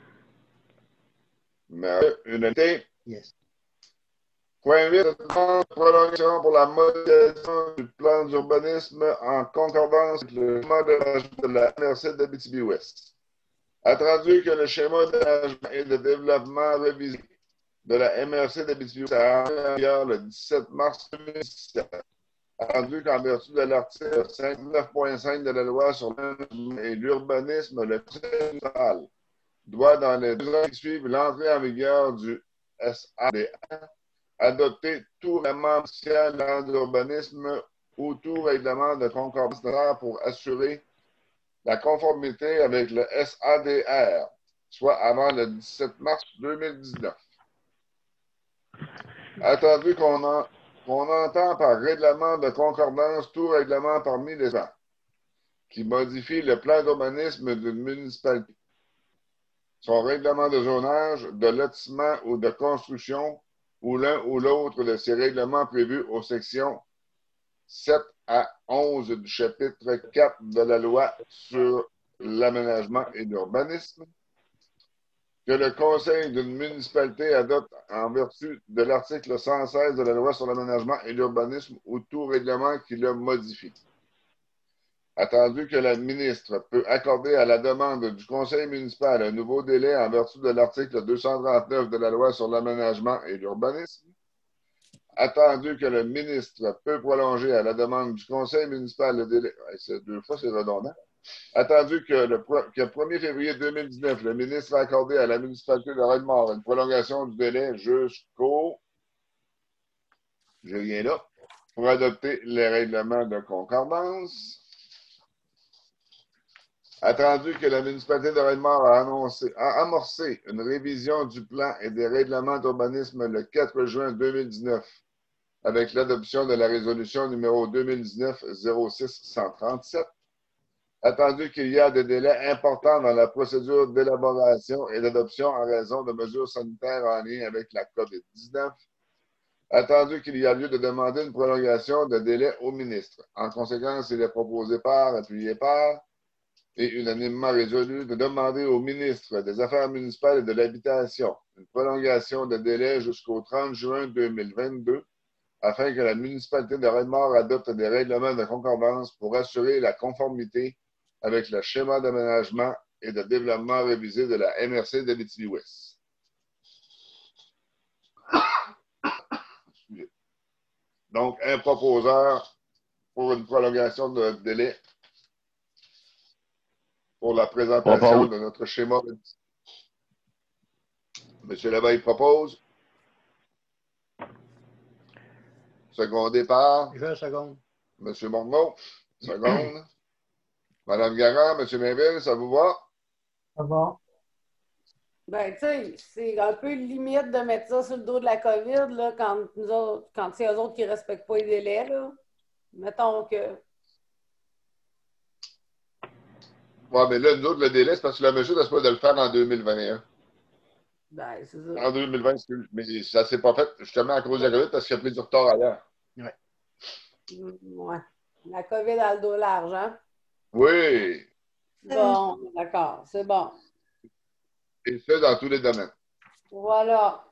[SPEAKER 2] Unité.
[SPEAKER 3] Yes.
[SPEAKER 2] Point 8, prolongation pour la modélisation du plan d'urbanisme en concordance avec le schéma de la MRC d'Abitibi-Ouest. Attendu que le schéma d'aménagement et de développement révisé de la MRC d'Abitibi a entré en vigueur le 17 mars 2017. Attendu qu'en vertu de l'article 59.5 de la loi sur l'urbanisme, le Conseil municipal doit, dans les 2 ans qui suivent l'entrée en vigueur du SADR, adopter tout règlement spécial dans l'urbanisme ou tout règlement de concordance nécessaire pour assurer la conformité avec le SADR, soit avant le 17 mars 2019. Attendu qu'on entend par règlement de concordance tout règlement parmi les ans qui modifie le plan d'urbanisme d'une municipalité, son règlement de zonage, de lotissement ou de construction, ou l'un ou l'autre de ces règlements prévus aux sections 7 à 11 du chapitre 4 de la loi sur l'aménagement et l'urbanisme, que le conseil d'une municipalité adopte en vertu de l'article 116 de la loi sur l'aménagement et l'urbanisme ou tout règlement qui le modifie. Attendu que la ministre peut accorder à la demande du conseil municipal un nouveau délai en vertu de l'article 239 de la loi sur l'aménagement et l'urbanisme. Attendu que le ministre peut prolonger à la demande du conseil municipal le délai. C'est 2 fois, c'est redondant. Attendu que le 1er février 2019, le ministre a accordé à la municipalité de Red-Mort une prolongation du délai jusqu'au. Je viens là. Pour adopter les règlements de concordance. Attendu que la municipalité de Red-Mort a amorcé une révision du plan et des règlements d'urbanisme le 4 juin 2019 avec l'adoption de la résolution numéro 2019-06-137. Attendu qu'il y a des délais importants dans la procédure d'élaboration et d'adoption en raison de mesures sanitaires en lien avec la COVID-19. Attendu qu'il y a lieu de demander une prolongation de délai au ministre. En conséquence, il est proposé par, appuyé par, et unanimement résolu de demander au ministre des Affaires municipales et de l'Habitation une prolongation de délai jusqu'au 30 juin 2022 afin que la municipalité de Red-Mort adopte des règlements de concordance pour assurer la conformité avec le schéma d'aménagement et de développement révisé de la MRC d'Abitibi-Ouest. Donc, un proposeur pour une prolongation de délai pour la présentation de notre schéma. M. Léveille propose. Secondé par.
[SPEAKER 3] Je seconde.
[SPEAKER 2] M. Morneau. Seconde. Mme Garand, M. Mainville, ça vous va?
[SPEAKER 5] Ça va.
[SPEAKER 6] Ben, tu sais, c'est un peu limite de mettre ça sur le dos de la COVID, là, quand c'est eux autres qui ne respectent pas les délais, là. Mettons que.
[SPEAKER 2] Oui, mais là, nous autres, le délai, c'est parce que la mesure n'est pas de le faire en 2021.
[SPEAKER 6] Ben, c'est ça.
[SPEAKER 2] En 2020, mais ça ne s'est pas fait justement à cause de la COVID parce qu'il y a plus de retard ailleurs.
[SPEAKER 3] Oui.
[SPEAKER 6] Ouais. La COVID a le dos large, hein?
[SPEAKER 2] Oui.
[SPEAKER 6] Bon, d'accord, c'est bon.
[SPEAKER 2] Et ça, dans tous les domaines.
[SPEAKER 6] Voilà.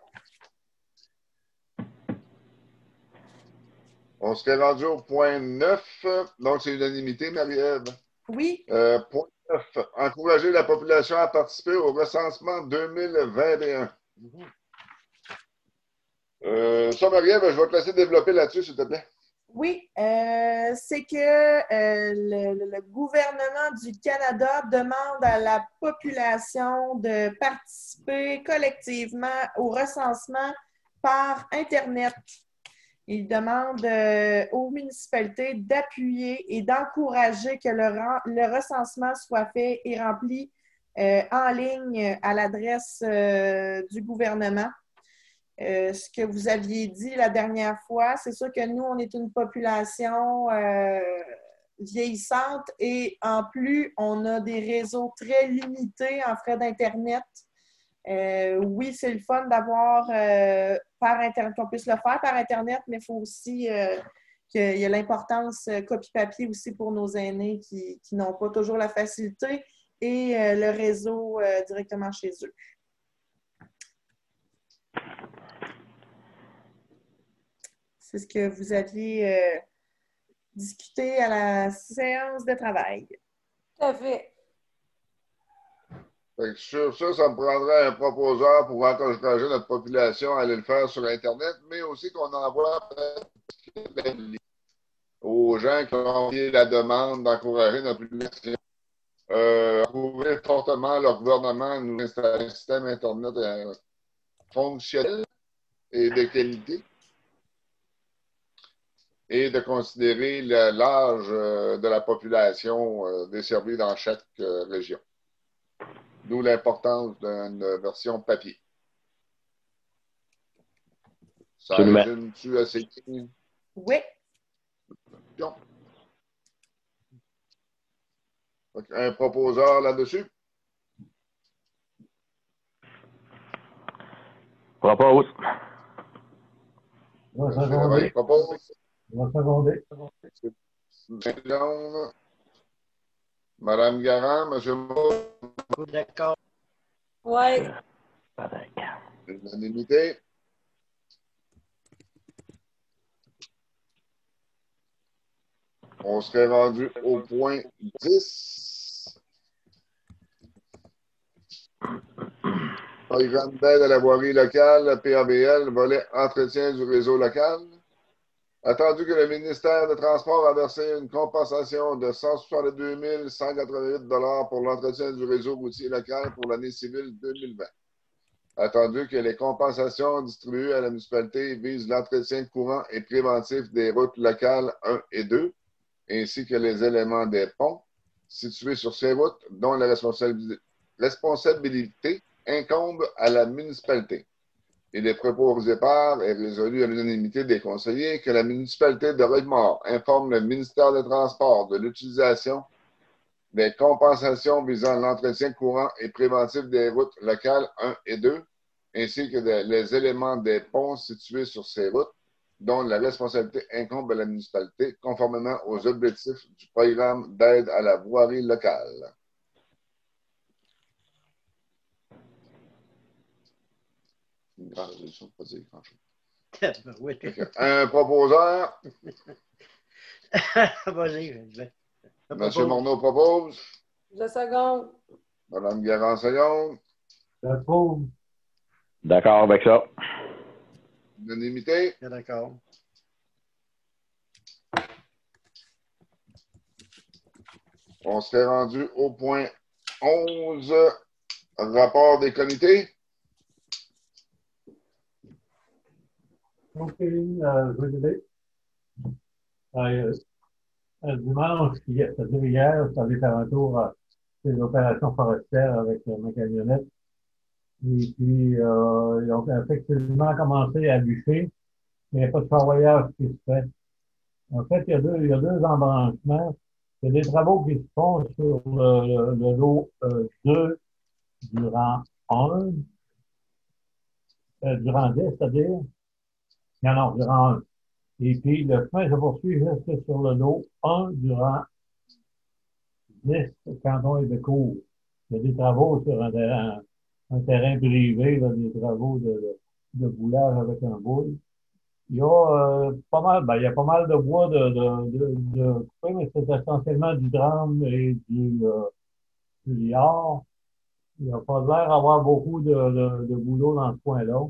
[SPEAKER 2] On serait rendu au point 9. Donc, c'est unanimité, Marie-Ève.
[SPEAKER 1] Oui.
[SPEAKER 2] Point 9. Encourager la population à participer au recensement 2021. Ça, Marie-Ève, je vais te laisser développer là-dessus, s'il te plaît.
[SPEAKER 1] Oui, c'est que le gouvernement du Canada demande à la population de participer collectivement au recensement par Internet. Il demande aux municipalités d'appuyer et d'encourager que le recensement soit fait et rempli en ligne à l'adresse du gouvernement. Ce que vous aviez dit la dernière fois, c'est sûr que nous, on est une population vieillissante et en plus, on a des réseaux très limités en frais d'Internet. Oui, c'est le fun d'avoir par Internet, qu'on puisse le faire par Internet, mais il faut aussi qu'il y ait l'importance copie-papier aussi pour nos aînés qui n'ont pas toujours la facilité et le réseau directement chez eux. C'est ce que vous aviez discuté à la séance de travail.
[SPEAKER 6] Tout à fait.
[SPEAKER 2] Fait que sur ça, ça me prendrait un proposeur pour encourager notre population à aller le faire sur Internet, mais aussi qu'on envoie aux gens qui ont envoyé la demande d'encourager notre population à ouvrir fortement leur gouvernement à nous installer un système Internet fonctionnel et de qualité et de considérer l'âge de la population desservie dans chaque région. D'où l'importance d'une version papier. Ça résume-tu assez bien?
[SPEAKER 1] Oui.
[SPEAKER 2] Bon. Un proposeur là-dessus?
[SPEAKER 4] Propose.
[SPEAKER 5] Je vais
[SPEAKER 2] Monsieur
[SPEAKER 5] seconder.
[SPEAKER 2] Lévesque propose.
[SPEAKER 5] Je vais seconder.
[SPEAKER 2] Madame Garand, Monsieur Moore,
[SPEAKER 3] D'accord.
[SPEAKER 6] Oui.
[SPEAKER 2] l'unanimité. On serait rendu au point 10. Programme d'aide à la voirie locale, PABL, volet entretien du réseau local. Attendu que le ministère des Transports a versé une compensation de 162 188 $ pour l'entretien du réseau routier local pour l'année civile 2020. Attendu que les compensations distribuées à la municipalité visent l'entretien courant et préventif des routes locales 1 et 2, ainsi que les éléments des ponts situés sur ces routes dont la responsabilité incombe à la municipalité. Il est proposé par et résolu à l'unanimité des conseillers que la municipalité de Roquemaure informe le ministère des Transports de l'utilisation des compensations visant l'entretien courant et préventif des routes locales 1 et 2, ainsi que les éléments des ponts situés sur ces routes, dont la responsabilité incombe à la municipalité, conformément aux objectifs du programme d'aide à la voirie locale. Une grande résolution, pas dire grand-chose.
[SPEAKER 3] Oui.
[SPEAKER 2] Un proposeur,
[SPEAKER 3] Vas-y.
[SPEAKER 2] M. Morneau propose,
[SPEAKER 6] Je seconde.
[SPEAKER 2] Mme Garand-Saillon,
[SPEAKER 5] J'approuve.
[SPEAKER 4] D'accord avec ça.
[SPEAKER 2] unanimité.
[SPEAKER 3] D'accord.
[SPEAKER 2] On serait rendu au point 11, rapport des comités.
[SPEAKER 5] OK, je vais y aller. Dimanche, c'est-à-dire hier, je suis allé faire un tour à des opérations forestières avec ma camionnette. Et puis, ils ont effectivement commencé à bûcher, mais il n'y a pas de forroyage qui se fait. En fait, il y a deux embranchements. Il y a des travaux qui se font sur le lot 2 du rang 1, du rang 10, c'est-à-dire. Non, du rang 1. Et puis, le chemin se poursuit juste sur le lot 1 du rang 10, canton et de cours. Il y a des travaux sur un terrain privé, là, des travaux de boulage avec un boule. Il y a pas mal, il y a pas mal de bois de couper, mais c'est essentiellement du drame et du liard. Il n'y a pas l'air d'avoir beaucoup de boulot dans ce coin-là.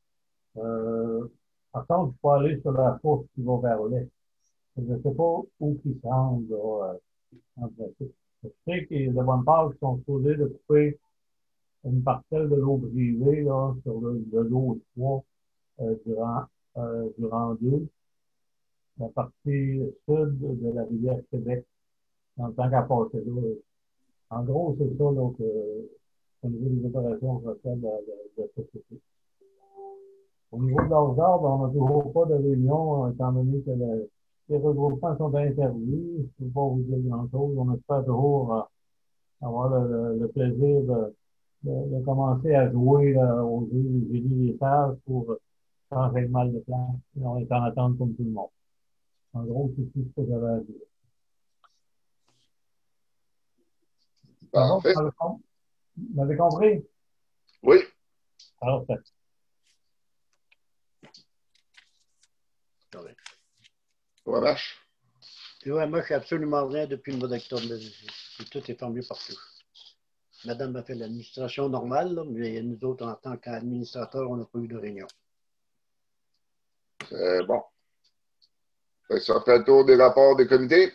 [SPEAKER 5] Par contre, il faut aller sur la fourche qui va vers l'est. Je ne sais pas où ils se rendent, là, en principe. Je sais qu'il y a de bonnes parts qui sont supposés de couper une parcelle de l'eau privée, là, sur le lot 3 durant 2, la partie sud de la rivière Québec, en tant qu'à passer là. En gros, c'est ça, là, au niveau des opérations de la société. Au niveau de l'ordre d'ordre, on n'a toujours pas de réunion, étant donné que les regroupements sont interdits. Je ne peux pas vous dire grand-chose. On espère toujours avoir le plaisir de commencer à jouer là, au jeu des génies des sages pour changer le mal de place. Et on est en attente comme tout le monde. En gros, c'est tout ce que j'avais à dire. Ça va,
[SPEAKER 2] Parfait.
[SPEAKER 5] vous m'avez compris?
[SPEAKER 2] Oui.
[SPEAKER 5] Alors, ça.
[SPEAKER 2] Ça marche.
[SPEAKER 3] Ouais, moi, je suis absolument rien depuis le mois d'octobre. Tout est tombé partout. Madame a fait l'administration normale, là, mais nous autres, en tant qu'administrateurs, on n'a pas eu de réunion.
[SPEAKER 2] C'est bon. Ça fait le tour des rapports des comités.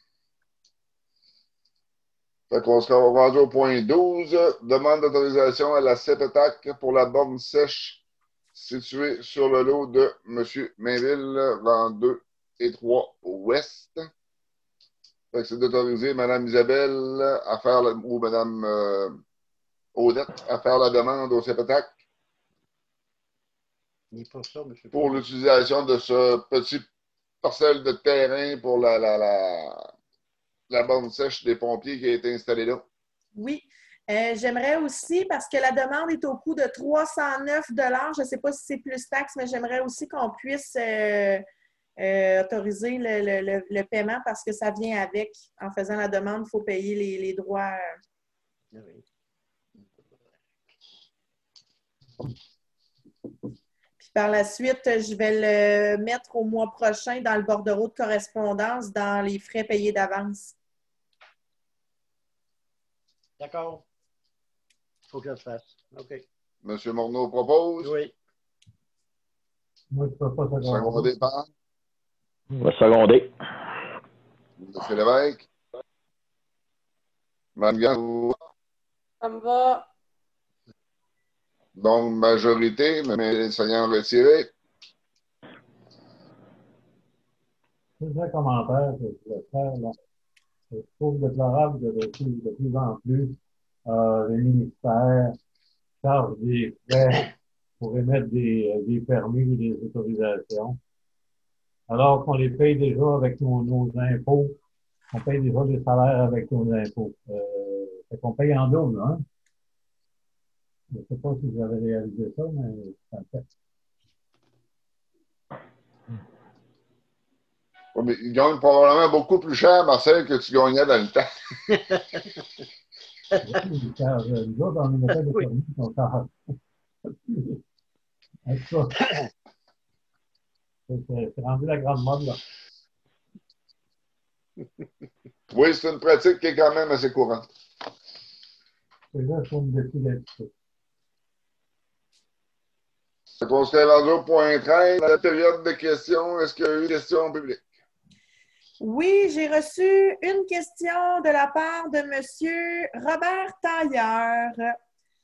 [SPEAKER 2] Fait qu'on sera rendu au point 12. Demande d'autorisation à la CEPETAC pour la borne sèche située sur le lot de M. Mainville, rang 2 et 3 ouest. Fait que c'est d'autoriser Mme Isabelle à faire, ou Mme Odette à faire la demande au CEPETAC pour l'utilisation de ce petit parcelle de terrain pour la borne sèche des pompiers qui a été installée là.
[SPEAKER 1] Oui. J'aimerais aussi, parce que la demande est au coût de 309 $, je ne sais pas si c'est plus taxe, mais j'aimerais aussi qu'on puisse autoriser le paiement parce que ça vient avec. En faisant la demande, il faut payer les droits. Puis par la suite, je vais le mettre au mois prochain dans le bordereau de correspondance dans les frais payés d'avance.
[SPEAKER 3] D'accord. Il faut que je le fasse. OK.
[SPEAKER 2] M. Morneau propose.
[SPEAKER 3] Oui.
[SPEAKER 5] Moi, je ne peux pas
[SPEAKER 2] Secondé par.
[SPEAKER 4] On va seconder.
[SPEAKER 2] M. Lévesque. Mme Gans.
[SPEAKER 6] Ça me va.
[SPEAKER 2] Donc, majorité, mais l'enseignant retiré.
[SPEAKER 5] C'est un commentaire que je voulais faire. Là. Je trouve déplorable que de plus en plus, les ministères chargent des frais pour émettre des permis ou des autorisations. Alors qu'on les paye déjà avec nos impôts. On paye déjà des salaires avec nos impôts. Fait qu'on paye en double, hein? Je ne sais pas si vous avez réalisé ça, mais c'est un fait.
[SPEAKER 2] Oui, mais il gagne probablement beaucoup plus cher, Marcel, que tu gagnais dans le temps.
[SPEAKER 5] Car nous autres, on émettait des permis qui sont chargés. C'est rendu la grande mode, là.
[SPEAKER 2] Oui, c'est une pratique qui est quand même assez courante.
[SPEAKER 5] C'est là qu'on me décide d'être.
[SPEAKER 2] On serait rendu au point 13, dans la période de questions. Est-ce qu'il y a eu des questions publiques?
[SPEAKER 1] Oui, j'ai reçu une question de la part de M. Robert Tailleur.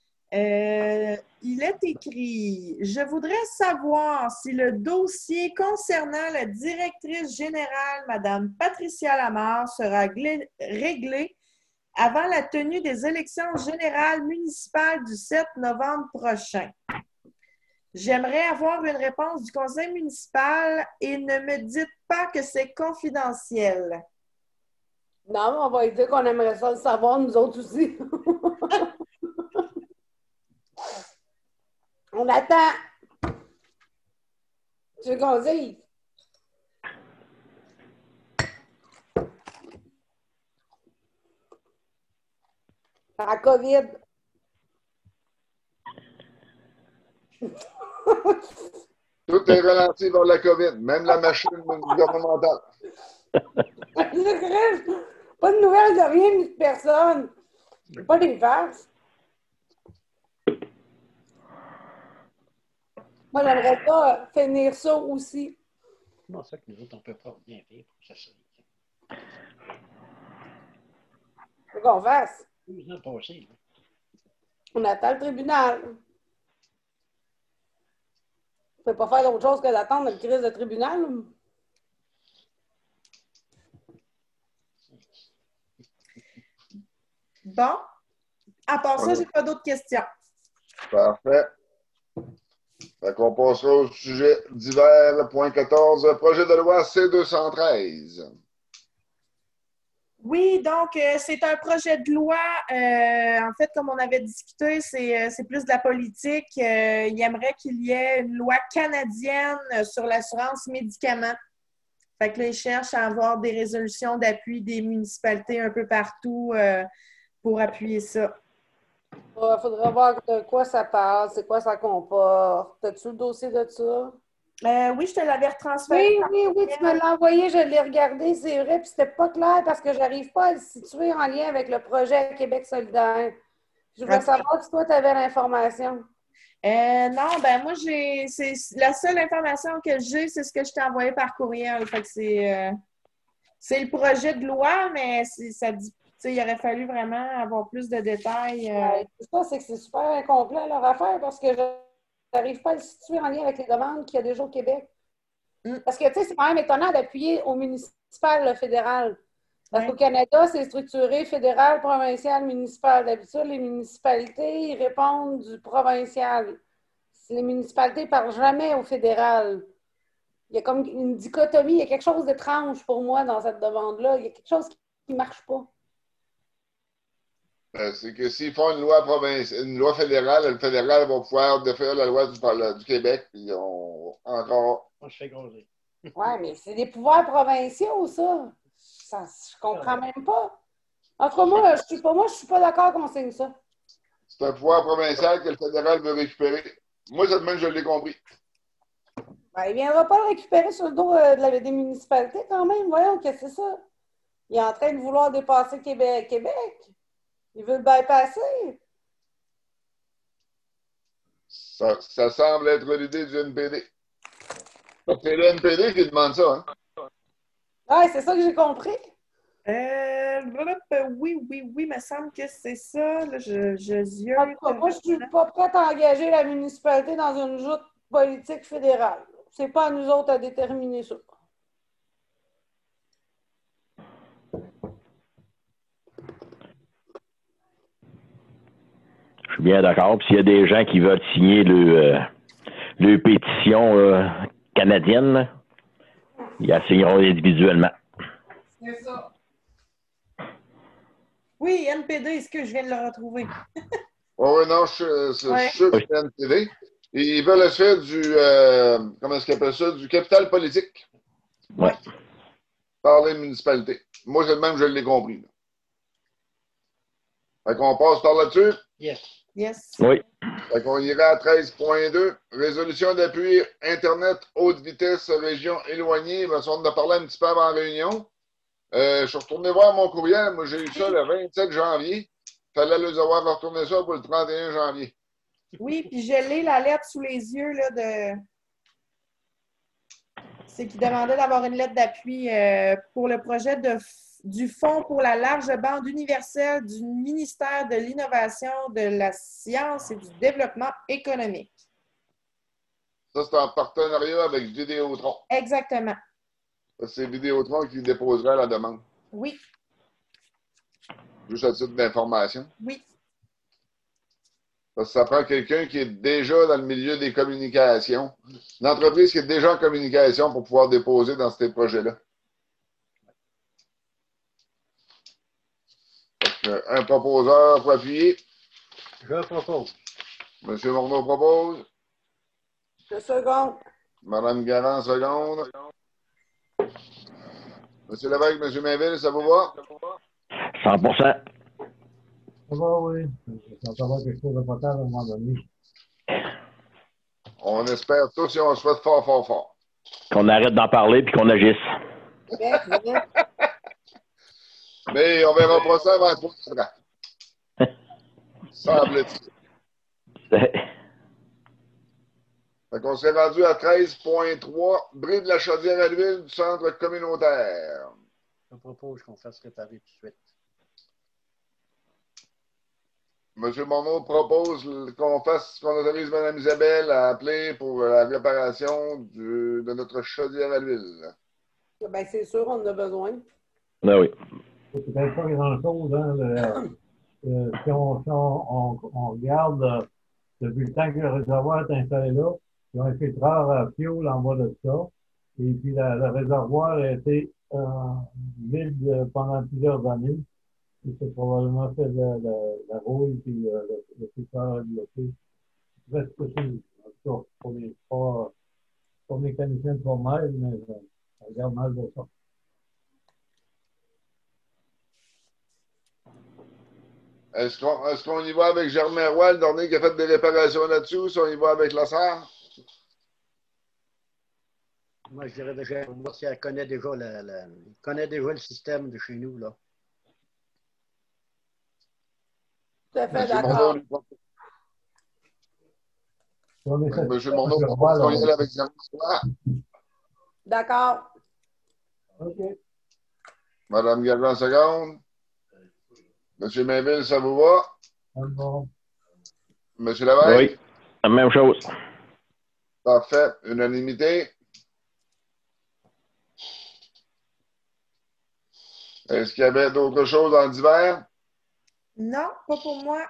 [SPEAKER 1] Il est écrit « Je voudrais savoir si le dossier concernant la directrice générale, Mme Patricia Lamarre, sera réglé avant la tenue des élections générales municipales du 7 novembre prochain. J'aimerais avoir une réponse du conseil municipal et ne me dites pas que c'est confidentiel. »
[SPEAKER 6] Non, on va lui dire qu'on aimerait ça le savoir, nous autres aussi. On attend. Tu veux qu'on dise? Par la COVID.
[SPEAKER 2] Tout est ralenti par la COVID, même la machine gouvernementale.
[SPEAKER 6] Pas de nouvelles de rien ni de personne. Pas des farces. Moi, j'aimerais pas finir ça aussi.
[SPEAKER 3] Comment ça que nous autres, on ne peut pas bien faire pour ça?
[SPEAKER 6] Faut qu'on fasse.
[SPEAKER 3] 12 ans passés, là.
[SPEAKER 6] On attend le tribunal. On ne peut pas faire d'autre chose que d'attendre le crise de tribunal.
[SPEAKER 1] Bon. À part ça, je n'ai pas d'autres questions.
[SPEAKER 2] Parfait. Fait qu'on passera au sujet divers, point 14, projet de loi C-213.
[SPEAKER 1] Oui, donc c'est un projet de loi. En fait, comme on avait discuté, c'est plus de la politique. Il aimerait qu'il y ait une loi canadienne sur l'assurance médicaments. Fait que là, ils cherchent à avoir des résolutions d'appui des municipalités un peu partout pour appuyer ça.
[SPEAKER 6] Il faudrait voir de quoi ça parle, c'est quoi ça comporte. As-tu le dossier de ça?
[SPEAKER 1] Oui, je te l'avais retransféré.
[SPEAKER 6] Oui, tu me l'as envoyé, je l'ai regardé, c'est vrai, puis c'était pas clair parce que j'arrive pas à le situer en lien avec le projet Québec solidaire. Je voulais savoir si toi, tu avais l'information.
[SPEAKER 1] Non, ben moi, c'est la seule information que j'ai, c'est ce que je t'ai envoyé par courriel. Fait que c'est le projet de loi, mais ça dit, tu sais, il aurait fallu vraiment avoir plus de détails.
[SPEAKER 6] C'est ça, c'est que c'est super incomplet leur affaire parce que je n'arrive pas à le situer en lien avec les demandes qu'il y a déjà au Québec. Parce que, tu sais, c'est quand même étonnant d'appuyer au municipal, le fédéral. Parce qu'au Canada, c'est structuré fédéral, provincial, municipal. D'habitude, les municipalités, ils répondent du provincial. Les municipalités ne parlent jamais au fédéral. Il y a comme une dichotomie, il y a quelque chose d'étrange pour moi dans cette demande-là. Il y a quelque chose qui ne marche pas.
[SPEAKER 2] C'est que s'ils font une loi fédérale, le fédéral va pouvoir défaire la loi du Québec, puis encore.
[SPEAKER 3] Moi, je fais groser.
[SPEAKER 6] Oui, mais c'est des pouvoirs provinciaux, ça. Je comprends même pas. En tout cas, moi, je suis pas d'accord qu'on signe ça.
[SPEAKER 2] C'est un pouvoir provincial que le fédéral veut récupérer. Moi, cette semaine, je l'ai compris.
[SPEAKER 6] Ben, il ne viendra pas le récupérer sur le dos des municipalités quand même. Voyons, qu'est-ce que c'est ça? Il est en train de vouloir dépasser Québec. Il veut le bypasser.
[SPEAKER 2] Ça semble être l'idée du NPD. C'est le NPD qui demande ça, hein?
[SPEAKER 6] Oui, c'est ça que j'ai compris.
[SPEAKER 1] Oui, il me semble que c'est ça. Là, je
[SPEAKER 6] Moi, je ne suis pas prête à engager la municipalité dans une joute politique fédérale. C'est pas à nous autres à déterminer ça.
[SPEAKER 4] Je suis bien d'accord. Puis s'il y a des gens qui veulent signer le pétition canadienne, là, ils la signeront individuellement.
[SPEAKER 1] C'est ça. Oui, NPD, est-ce que je viens de le retrouver?
[SPEAKER 2] Oui, non, je suis sûr que c'est NPD. Ils veulent se faire comment est-ce qu'ils appellent ça? Du capital politique.
[SPEAKER 4] Oui.
[SPEAKER 2] Par les municipalités. Moi, c'est le même, je l'ai compris. Là. Fait qu'on passe par là-dessus?
[SPEAKER 6] Yes.
[SPEAKER 4] Oui.
[SPEAKER 2] Fait qu'on ira à 13.2. Résolution d'appui Internet haute vitesse région éloignée. On en a parlé un petit peu avant la réunion. Je suis retourné voir mon courriel. Moi, j'ai eu ça le 27 janvier. Il fallait les avoir retourné ça pour le 31 janvier.
[SPEAKER 1] Oui, puis je l'ai la lettre sous les yeux là, de. C'est qu'il demandait d'avoir une lettre d'appui pour le projet du Fonds pour la large bande universelle du ministère de l'Innovation, de la Science et du Développement économique.
[SPEAKER 2] Ça, c'est en partenariat avec Vidéotron.
[SPEAKER 1] Exactement.
[SPEAKER 2] C'est Vidéotron qui déposera la demande.
[SPEAKER 1] Oui.
[SPEAKER 2] Juste à titre d'information.
[SPEAKER 1] Oui.
[SPEAKER 2] Parce que ça prend quelqu'un qui est déjà dans le milieu des communications. Une entreprise qui est déjà en communication pour pouvoir déposer dans ces projets-là. Un proposeur pour appuyer.
[SPEAKER 3] Je propose.
[SPEAKER 2] Monsieur Morneau propose.
[SPEAKER 6] Je seconde.
[SPEAKER 2] Madame Garand, seconde. Monsieur Lévesque, Monsieur Mainville, ça vous va?
[SPEAKER 4] 100%.
[SPEAKER 5] Ça va, oui. Ça va avoir quelque chose de potable à un moment donné.
[SPEAKER 2] On espère tous et on souhaite fort, fort, fort.
[SPEAKER 4] Qu'on arrête d'en parler puis qu'on agisse.
[SPEAKER 6] Bien.
[SPEAKER 2] Mais on verra pas ça avant 3 ans. Semble-t-il. Fait qu'on s'est rendu à 13.3, bris de la chaudière à l'huile du centre communautaire.
[SPEAKER 3] Je propose qu'on fasse réparer tout de suite.
[SPEAKER 2] M. Morneau propose qu'on autorise Mme Isabelle à appeler pour la réparation de notre chaudière à l'huile.
[SPEAKER 6] Ben, c'est sûr, on en a besoin.
[SPEAKER 4] Ben oui.
[SPEAKER 5] C'est peut-être pas grand-chose, hein. Si on regarde depuis le temps que le réservoir est installé là, ils ont un filtreur à fioul en bas de ça. Et puis le réservoir a été vide pendant plusieurs années. Et c'est probablement fait de la rouille puis le filtreur a bloqué. C'est très possible. En tout cas, pas mécanicien de formel, mais ça regarde mal de ça.
[SPEAKER 2] Est-ce qu'on y va avec Germain Roy, le dernier qui a fait des réparations là-dessus, ou si on y va avec la SAR?
[SPEAKER 3] Moi, je dirais déjà, moi, si elle connaît déjà le système de chez nous, là.
[SPEAKER 6] Tout à fait
[SPEAKER 2] Monsieur
[SPEAKER 6] d'accord.
[SPEAKER 2] Morneau, Monsieur Morneau, propose qu'on y aille avec Jean-François.
[SPEAKER 6] D'accord.
[SPEAKER 5] OK.
[SPEAKER 2] Madame Gagnon, seconde. Monsieur Mainville, ça vous va?
[SPEAKER 5] Bon.
[SPEAKER 2] Monsieur Lévesque?
[SPEAKER 4] Oui, la même chose.
[SPEAKER 2] Parfait. Unanimité. Est-ce qu'il y avait d'autres choses en divers?
[SPEAKER 1] Non, pas pour moi.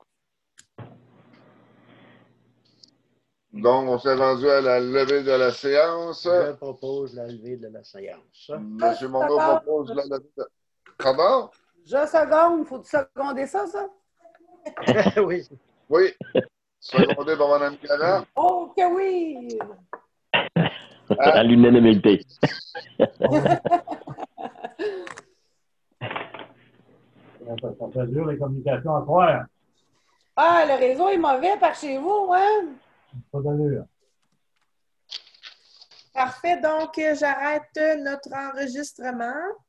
[SPEAKER 2] Donc, on s'est rendu à la levée de la séance.
[SPEAKER 3] Je propose la levée de la séance.
[SPEAKER 2] Monsieur Morneau propose la levée de... Pardon?
[SPEAKER 6] Je seconde. Faut-tu seconder ça?
[SPEAKER 3] Oui.
[SPEAKER 2] Oui. Secondé par Mme Garand.
[SPEAKER 6] Oh, que oui!
[SPEAKER 4] À l'unanimité.
[SPEAKER 5] Ça fait dur les communications à croire.
[SPEAKER 6] Ah, le réseau est mauvais par chez vous, hein?
[SPEAKER 5] Pas d'allure.
[SPEAKER 1] Parfait. Donc, j'arrête notre enregistrement.